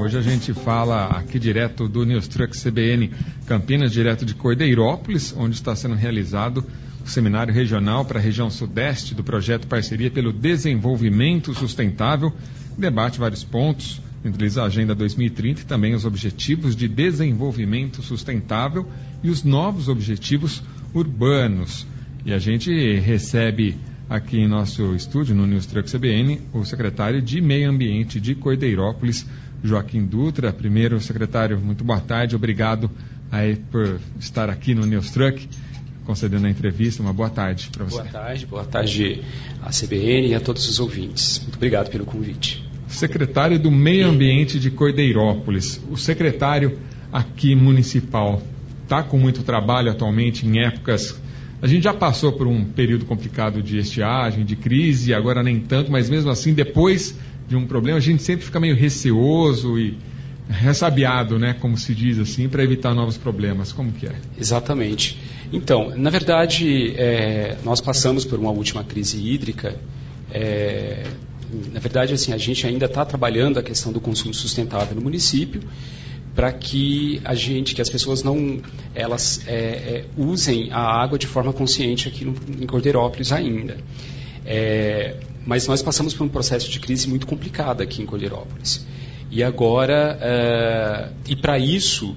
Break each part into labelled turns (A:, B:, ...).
A: Hoje a gente fala aqui direto do News Truck CBN Campinas, direto de Cordeirópolis, onde está sendo realizado o seminário regional para a região sudeste do projeto Parceria pelo Desenvolvimento Sustentável, que debate vários pontos, entre eles a Agenda 2030 e também os Objetivos de Desenvolvimento Sustentável e os novos objetivos urbanos. E a gente recebe aqui em nosso estúdio, no News Truck CBN, o secretário de Meio Ambiente de Cordeirópolis, Joaquim Dutra. Primeiro, secretário, muito boa tarde, obrigado aí por estar aqui no News Truck, concedendo a entrevista. Uma boa tarde para você.
B: Boa tarde à CBN e a todos os ouvintes. Muito obrigado pelo convite.
A: Secretário do Meio Ambiente de Cordeirópolis. O secretário aqui municipal está com muito trabalho atualmente em épocas... A gente já passou por um período complicado de estiagem, de crise, agora nem tanto, mas mesmo assim, depois de um problema, a gente sempre fica meio receoso e ressabiado, né, como se diz assim, para evitar novos problemas. Como que é?
B: Exatamente. Então, na verdade, nós passamos por uma última crise hídrica. Na verdade, assim, a gente ainda está trabalhando a questão do consumo sustentável no município, para que as pessoas não usem a água de forma consciente aqui em Cordeirópolis ainda. Mas nós passamos por um processo de crise muito complicado aqui em Cordeirópolis. E agora, e para isso,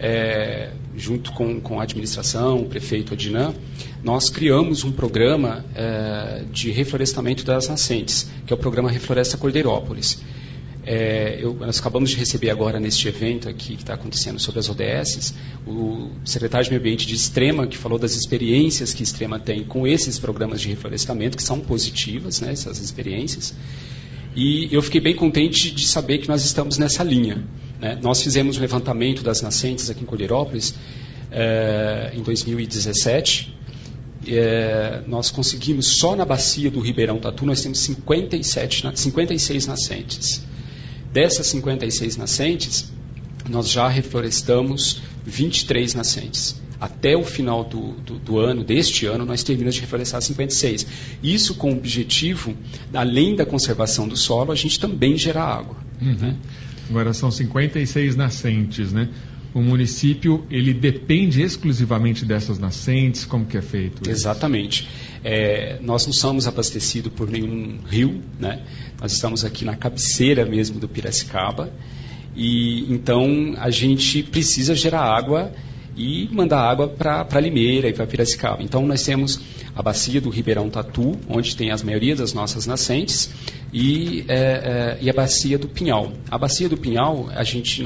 B: junto com a administração, o prefeito Adnan, nós criamos um programa de reflorestamento das nascentes, que é o programa Refloresta Cordeirópolis. Nós acabamos de receber agora neste evento aqui que está acontecendo sobre as ODS, o secretário de Meio Ambiente de Extrema, que falou das experiências que Extrema tem com esses programas de reflorestamento, que são positivas, né, essas experiências. E eu fiquei bem contente de saber que nós estamos nessa linha, né? Nós fizemos um levantamento das nascentes aqui em Cordeirópolis em 2017. Nós conseguimos, só na bacia do Ribeirão Tatu, nós temos 56 nascentes. Dessas 56 nascentes, nós já reflorestamos 23 nascentes. Até o final deste ano, nós terminamos de reflorestar 56. Isso com o objetivo, além da conservação do solo, a gente também gerar água.
A: Uhum.
B: Né?
A: Agora são 56 nascentes, né? O município, ele depende exclusivamente dessas nascentes? Como que é feito isso?
B: Exatamente. Nós não somos abastecidos por nenhum rio, né? Nós estamos aqui na cabeceira mesmo do Piracicaba, e então a gente precisa gerar água e mandar água para Limeira e para Piracicaba. Então nós temos a bacia do Ribeirão Tatu, onde tem a maioria das nossas nascentes, e a bacia do Pinhal. A bacia do Pinhal, a gente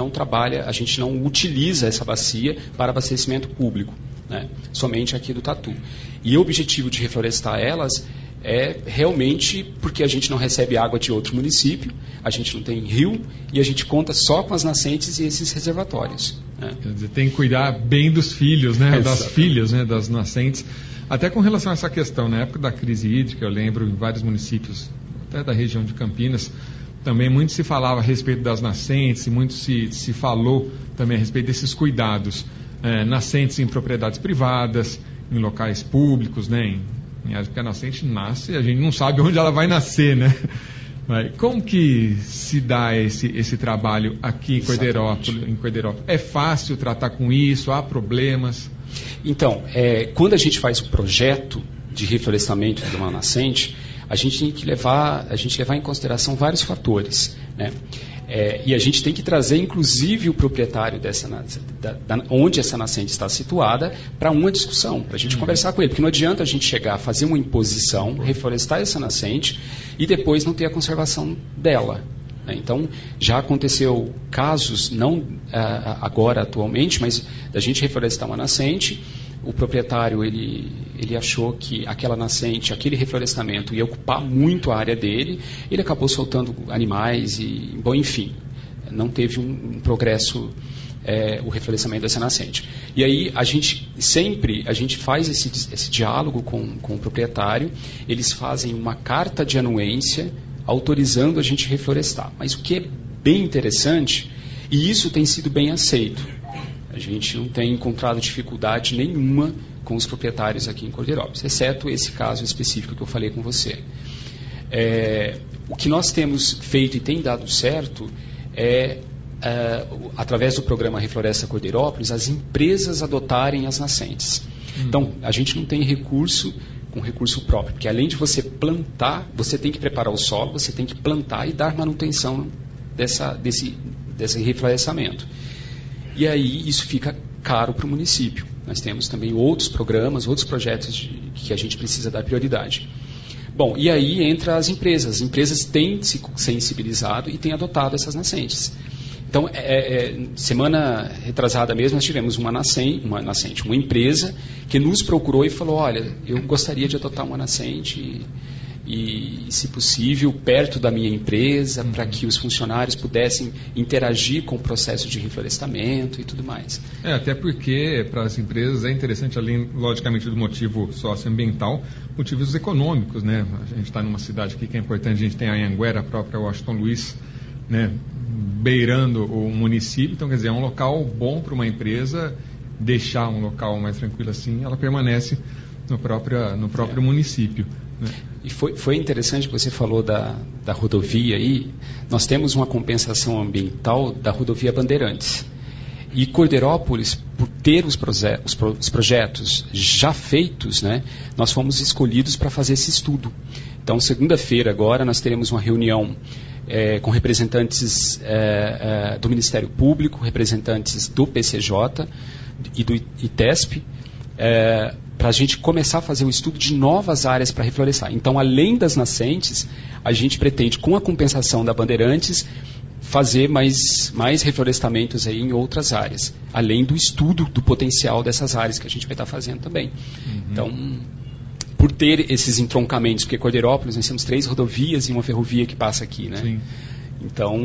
B: não utiliza essa bacia para abastecimento público, né? Somente aqui do Tatu. E o objetivo de reflorestar elas é realmente porque a gente não recebe água de outro município, a gente não tem rio, e a gente conta só com as nascentes e esses reservatórios, né?
A: Quer dizer, tem que cuidar bem dos filhos, né? Das filhas, né? Das nascentes. Até com relação a essa questão, na época da crise hídrica, eu lembro em vários municípios, até da região de Campinas, também muito se falava a respeito das nascentes, e muito se falou também a respeito desses cuidados. Nascentes em propriedades privadas, em locais públicos, né? Em áreas que a nascente nasce, a gente não sabe onde ela vai nascer, né? Mas como que se dá esse trabalho aqui em Cordeirópolis? É fácil tratar com isso? Há problemas?
B: Então, quando a gente faz o projeto de reflorestamento de uma nascente, a gente tem que levar em consideração vários fatores, né? E a gente tem que trazer, inclusive, o proprietário onde essa nascente está situada para uma discussão, para a gente conversar com ele. Porque não adianta a gente chegar a fazer uma imposição, reflorestar essa nascente e depois não ter a conservação dela. Então, já aconteceu casos, não agora atualmente, mas da gente reflorestar uma nascente, o proprietário ele achou que aquela nascente, aquele reflorestamento ia ocupar muito a área dele, ele acabou soltando animais e, bom, enfim, não teve um progresso o reflorestamento dessa nascente. E aí a gente faz esse diálogo com o proprietário, eles fazem uma carta de anuência autorizando a gente reflorestar. Mas o que é bem interessante, e isso tem sido bem aceito, a gente não tem encontrado dificuldade nenhuma com os proprietários aqui em Cordeirópolis, exceto esse caso específico que eu falei com você. O que nós temos feito e tem dado certo é através do programa Refloresta Cordeirópolis, as empresas adotarem as nascentes. Então, a gente não tem recurso com recurso próprio, porque além de você plantar, você tem que preparar o solo, você tem que plantar e dar manutenção desse reflorestamento. E aí isso fica caro para o município. Nós temos também outros programas, outros projetos que a gente precisa dar prioridade. Bom, e aí entra as empresas. As empresas têm se sensibilizado e têm adotado essas nascentes. Então, semana retrasada mesmo, nós tivemos uma empresa que nos procurou e falou, olha, eu gostaria de adotar uma nascente e, se possível, perto da minha empresa, para que os funcionários pudessem interagir com o processo de reflorestamento e tudo mais.
A: Até porque, para as empresas, é interessante, além, logicamente, do motivo socioambiental, motivos econômicos, né? A gente está numa cidade aqui que é importante, a gente tem a Anhanguera, a própria Washington Luiz, né, beirando o município, então, quer dizer, é um local bom para uma empresa deixar um local mais tranquilo assim, ela permanece no próprio município. Né?
B: E foi interessante que você falou da rodovia aí. Nós temos uma compensação ambiental da rodovia Bandeirantes. E Cordeirópolis, por ter os projetos já feitos, né, nós fomos escolhidos para fazer esse estudo. Então, segunda-feira agora, nós teremos uma reunião com representantes do Ministério Público, representantes do PCJ e do ITESP, para a gente começar a fazer o estudo de novas áreas para reflorestar. Então, além das nascentes, a gente pretende, com a compensação da Bandeirantes, fazer mais reflorestamentos aí em outras áreas, além do estudo do potencial dessas áreas que a gente vai estar fazendo também. Então, por ter esses entroncamentos, porque Cordeirópolis, nós temos 3 rodovias e uma ferrovia que passa aqui, né?
A: Sim.
B: Então,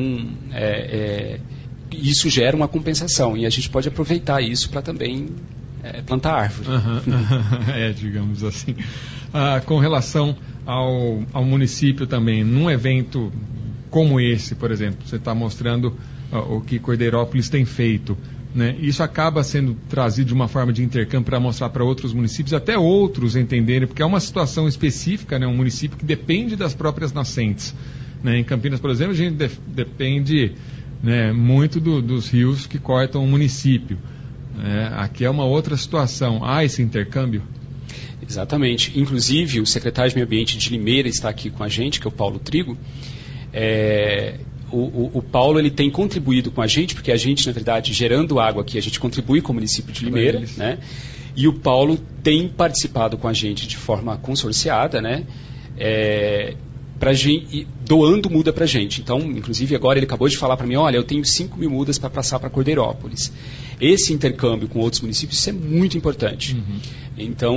B: isso gera uma compensação e a gente pode aproveitar isso para também plantar árvore.
A: Digamos assim. Com relação ao município também, num evento como esse, por exemplo, você está mostrando o que Cordeirópolis tem feito, né? Isso acaba sendo trazido de uma forma de intercâmbio para mostrar para outros municípios, até outros entenderem, porque é uma situação específica, né? Um município que depende das próprias nascentes. Né? Em Campinas, por exemplo, a gente depende, né, muito dos rios que cortam o município. Aqui é uma outra situação. Há esse intercâmbio?
B: Exatamente. Inclusive, o secretário de Meio Ambiente de Limeira está aqui com a gente, que é o Paulo Trigo. O Paulo ele tem contribuído com a gente, porque a gente, na verdade, gerando água aqui, a gente contribui com o município de Limeira, né? E o Paulo tem participado com a gente de forma consorciada, né? Doando muda para a gente. Então, inclusive, agora ele acabou de falar para mim, olha, eu tenho 5.000 mudas para passar para Cordeirópolis. Esse intercâmbio com outros municípios, isso é muito importante. Então,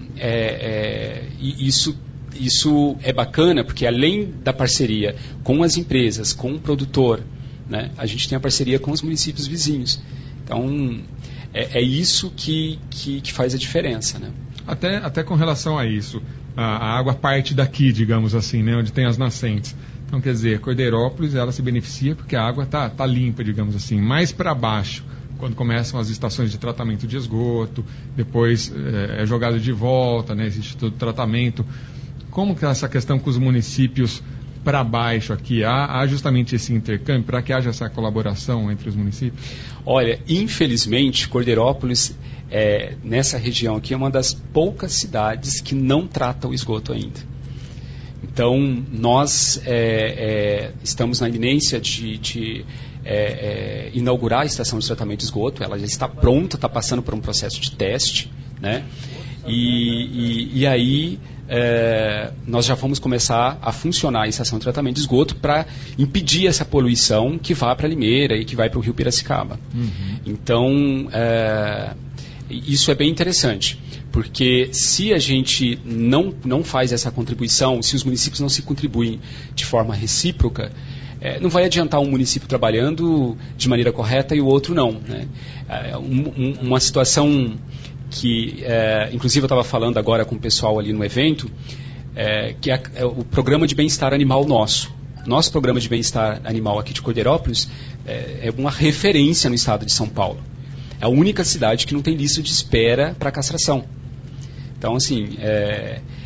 B: isso é bacana, porque além da parceria com as empresas, com o produtor, né, a gente tem a parceria com os municípios vizinhos. Então, é isso que faz a diferença, né?
A: Até com relação a isso, a água parte daqui, digamos assim, né, onde tem as nascentes. Então, quer dizer, Cordeirópolis, ela se beneficia porque a água está limpa, digamos assim. Mais para baixo, quando começam as estações de tratamento de esgoto, depois é jogado de volta, né, existe todo o tratamento. Como que é essa questão com os municípios para baixo aqui? Há justamente esse intercâmbio para que haja essa colaboração entre os municípios?
B: Olha, infelizmente, Cordeirópolis, nessa região aqui, é uma das poucas cidades que não trata o esgoto ainda. Então, nós estamos na iminência de inaugurar a estação de tratamento de esgoto. Ela já está pronta, está passando por um processo de teste, né? E aí nós já vamos começar a funcionar a estação de tratamento de esgoto para impedir essa poluição que vá para Limeira e que vai para o rio Piracicaba. Então, isso é bem interessante, porque se a gente não faz essa contribuição, se os municípios não se contribuem de forma recíproca, não vai adiantar um município trabalhando de maneira correta e o outro não, né? Uma situação que, inclusive eu estava falando agora com o pessoal ali no evento, que é o programa de bem-estar animal nosso. Nosso programa de bem-estar animal aqui de Cordeirópolis é uma referência no estado de São Paulo. É a única cidade que não tem lista de espera para castração. Então, assim,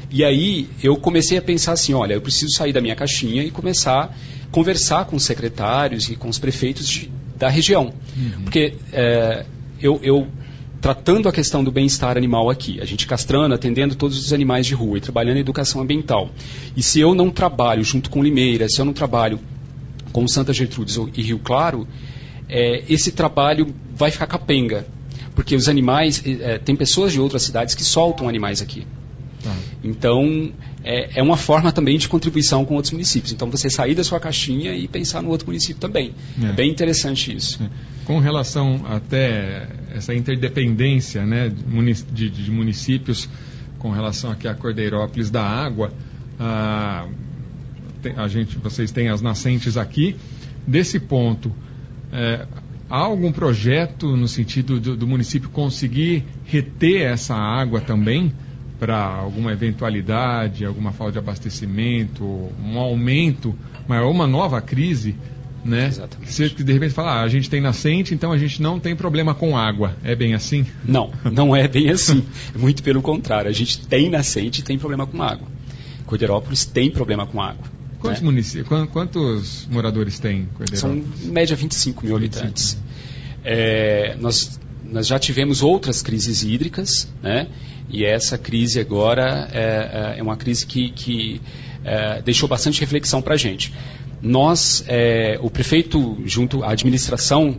B: E aí eu comecei a pensar assim, olha, eu preciso sair da minha caixinha e começar a conversar com os secretários e com os prefeitos da região. Porque eu tratando a questão do bem-estar animal aqui, a gente castrando, atendendo todos os animais de rua e trabalhando em educação ambiental. E se eu não trabalho junto com Limeira, se eu não trabalho com Santa Gertrudes e Rio Claro, esse trabalho vai ficar capenga. Porque os animais, tem pessoas de outras cidades que soltam animais aqui. Então, é uma forma também de contribuição com outros municípios. Então, você sair da sua caixinha e pensar no outro município também. É bem interessante isso.
A: Com relação até essa interdependência, né, de municípios com relação aqui a Cordeirópolis da água, vocês têm as nascentes aqui. Desse ponto, há algum projeto no sentido do município conseguir reter essa água também para alguma eventualidade, alguma falta de abastecimento, um aumento maior, uma nova crise, né?
B: Exatamente.
A: Você de repente fala, a gente tem nascente, então a gente não tem problema com água. É bem assim?
B: Não é bem assim. Muito pelo contrário, a gente tem nascente e tem problema com água. Cordeirópolis tem problema com água.
A: Quantos municípios, quantos moradores tem Cordeirópolis?
B: São, em média, 25 mil habitantes. Nós já tivemos outras crises hídricas, né? E essa crise agora é uma crise que deixou bastante reflexão para a gente. O prefeito, junto à administração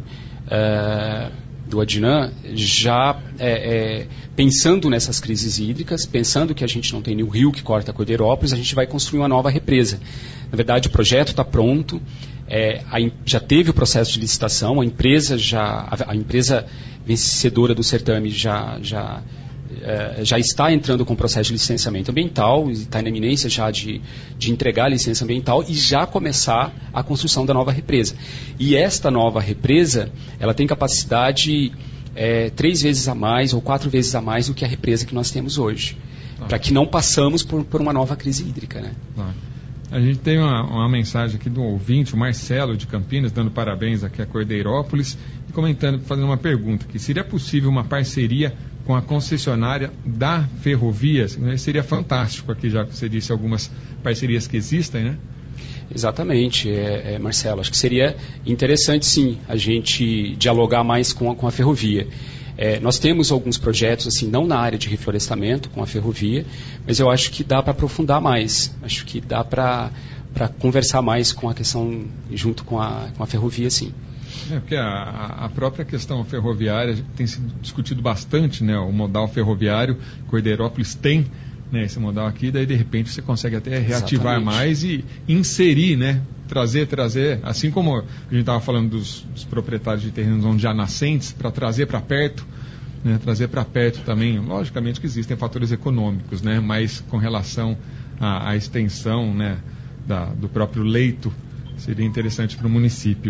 B: do Adinã, já pensando nessas crises hídricas, pensando que a gente não tem nenhum rio que corta Cordeirópolis, a gente vai construir uma nova represa. Na verdade, o projeto está pronto, já teve o processo de licitação, a empresa vencedora do certame já está entrando com o processo de licenciamento ambiental, está na iminência já de entregar a licença ambiental e já começar a construção da nova represa. E esta nova represa, ela tem capacidade 3 vezes a mais ou 4 vezes a mais do que a represa que nós temos hoje, para que não passamos por uma nova crise hídrica, né?
A: A gente tem uma mensagem aqui do ouvinte, o Marcelo de Campinas, dando parabéns aqui a Cordeirópolis e comentando, fazendo uma pergunta, que seria possível uma parceria com a concessionária da ferrovia? Seria fantástico aqui, já que você disse algumas parcerias que existem, né?
B: Exatamente, Marcelo. Acho que seria interessante, sim, a gente dialogar mais com a ferrovia. Nós temos alguns projetos, assim, não na área de reflorestamento com a ferrovia, mas eu acho que dá para aprofundar mais. Acho que dá para conversar mais com a questão junto com a ferrovia, sim.
A: Porque a própria questão ferroviária tem sido discutido bastante, né? O modal ferroviário, Cordeirópolis tem, né, esse modal aqui, daí de repente você consegue até reativar mais e inserir, né? Trazer, assim como a gente estava falando dos proprietários de terrenos onde já nascentes, para trazer para perto, né? Trazer para perto também, logicamente que existem fatores econômicos, né? Mas com relação à extensão, né, do próprio leito, seria interessante para o município.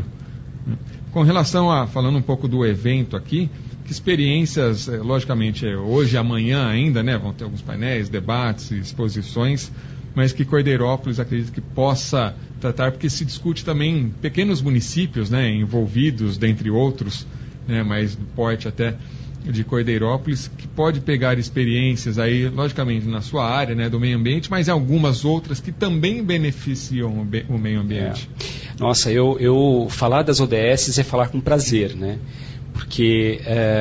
A: Com relação falando um pouco do evento aqui, que experiências, logicamente, hoje e amanhã ainda, né, vão ter alguns painéis, debates, exposições, mas que Cordeirópolis acredito que possa tratar, porque se discute também pequenos municípios, né, envolvidos, dentre outros, né, mas do porte até de Cordeirópolis, que pode pegar experiências aí, logicamente, na sua área, né, do meio ambiente, mas algumas outras que também beneficiam o meio ambiente.
B: Nossa, eu falar das ODS é falar com prazer, né? Porque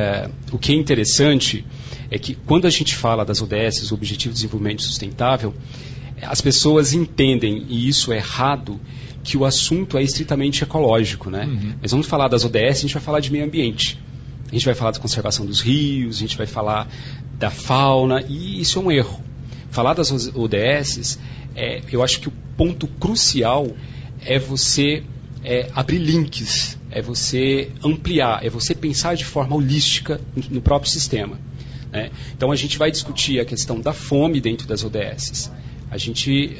B: o que é interessante é que quando a gente fala das ODS, o Objetivo de Desenvolvimento Sustentável, as pessoas entendem, e isso é errado, que o assunto é estritamente ecológico, né? Mas vamos falar das ODS, a gente vai falar de meio ambiente. A gente vai falar da conservação dos rios, a gente vai falar da fauna, e isso é um erro. Falar das ODS, eu acho que o ponto crucial é você abrir links, é você ampliar, é você pensar de forma holística no próprio sistema, né? Então a gente vai discutir a questão da fome dentro das ODS. A gente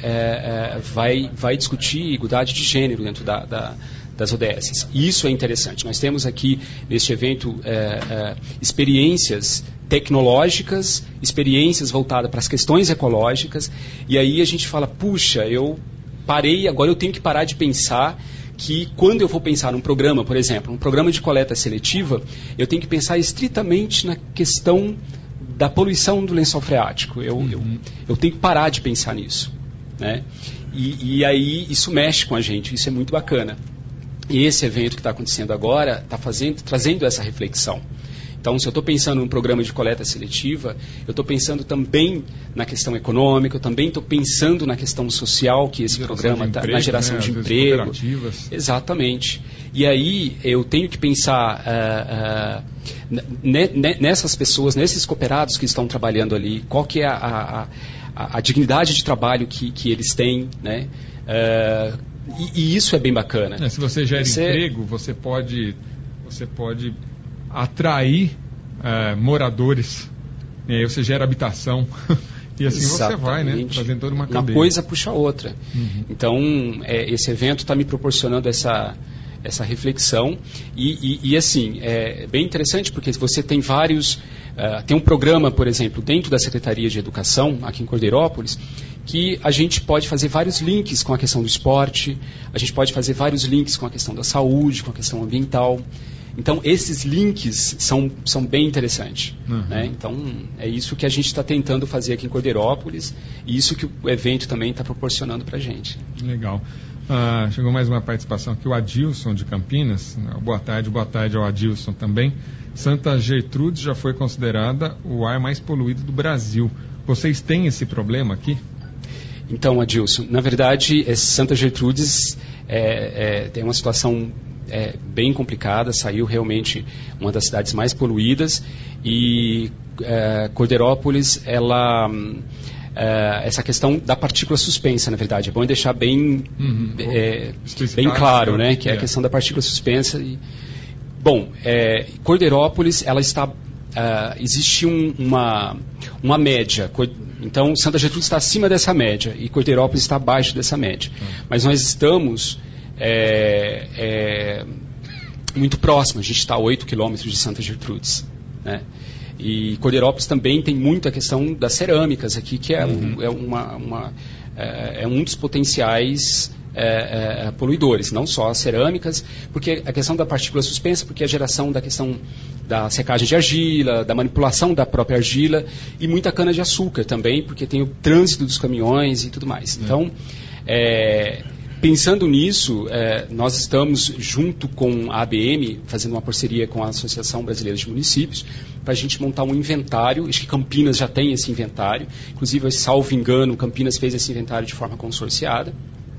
B: vai discutir igualdade de gênero dentro das ODS. E isso é interessante. Nós temos aqui, neste evento, experiências tecnológicas, experiências voltadas para as questões ecológicas, e aí a gente fala, puxa, eu parei, agora eu tenho que parar de pensar que quando eu vou pensar num programa, por exemplo, um programa de coleta seletiva, eu tenho que pensar estritamente na questão da poluição do lençol freático. Eu tenho que parar de pensar nisso, né? E aí isso mexe com a gente, isso é muito bacana. E esse evento que está acontecendo agora está trazendo essa reflexão. Então, se eu estou pensando num programa de coleta seletiva, eu estou pensando também na questão econômica, eu também estou pensando na questão social que esse programa está, na geração de emprego. Exatamente. E aí eu tenho que pensar nessas pessoas, nesses cooperados que estão trabalhando ali, qual que é a dignidade de trabalho que eles têm, né? E isso é bem bacana.
A: Se você gera emprego, você pode atrair moradores, e aí você gera habitação e assim Exatamente. Você vai, né, trazendo toda uma cadeia.
B: Uma coisa puxa a outra. Então, esse evento está me proporcionando essa reflexão e assim, é bem interessante porque você tem vários... tem um programa, por exemplo, dentro da Secretaria de Educação, aqui em Cordeirópolis, que a gente pode fazer vários links com a questão do esporte, a gente pode fazer vários links com a questão da saúde, com a questão ambiental. Então, esses links são bem interessantes. Né? Então, é isso que a gente está tentando fazer aqui em Cordeirópolis e isso que o evento também está proporcionando para a gente.
A: Legal. Chegou mais uma participação aqui, o Adilson de Campinas. Boa tarde ao Adilson também. Santa Gertrudes já foi considerada o ar mais poluído do Brasil. Vocês têm esse problema aqui?
B: Então, Adilson, na verdade, Santa Gertrudes tem uma situação bem complicada, saiu realmente uma das cidades mais poluídas e Cordeirópolis, essa questão da partícula suspensa, na verdade, é bom deixar bem claro, né, que é a questão da partícula suspensa. Bom, Cordeirópolis, ela está... existe uma média. Então, Santa Gertrudes está acima dessa média e Cordeirópolis está abaixo dessa média. Mas nós estamos muito próximos. A gente está a 8 quilômetros de Santa Gertrudes, né? E Cordeirópolis também tem muito a questão das cerâmicas aqui, que é um dos potenciais poluidores, não só as cerâmicas, porque a questão da partícula suspensa, porque a geração da questão da secagem de argila, da manipulação da própria argila e muita cana-de-açúcar também, porque tem o trânsito dos caminhões e tudo mais. Então, pensando nisso, nós estamos, junto com a ABM, fazendo uma parceria com a Associação Brasileira de Municípios, para a gente montar um inventário. Acho que Campinas já tem esse inventário. Inclusive, salvo engano, Campinas fez esse inventário de forma consorciada.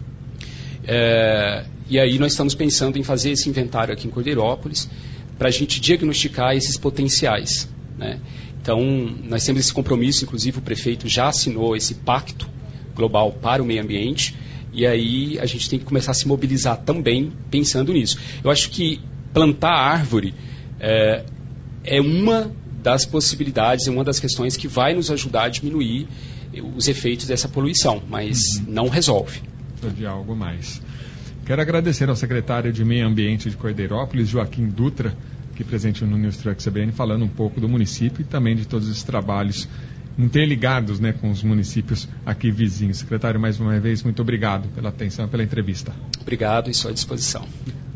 B: E aí nós estamos pensando em fazer esse inventário aqui em Cordeirópolis, para a gente diagnosticar esses potenciais, né? Então, nós temos esse compromisso, inclusive o prefeito já assinou esse pacto global para o meio ambiente, e aí a gente tem que começar a se mobilizar também pensando nisso. Eu acho que plantar árvore é uma das possibilidades, é uma das questões que vai nos ajudar a diminuir os efeitos dessa poluição, mas não resolve.
A: De algo mais. Quero agradecer ao secretário de Meio Ambiente de Cordeirópolis, Joaquim Dutra, aqui presente no News Truck CBN, falando um pouco do município e também de todos os trabalhos interligados, né, com os municípios aqui vizinhos. Secretário, mais uma vez, muito obrigado pela atenção e pela entrevista.
B: Obrigado e estou à disposição.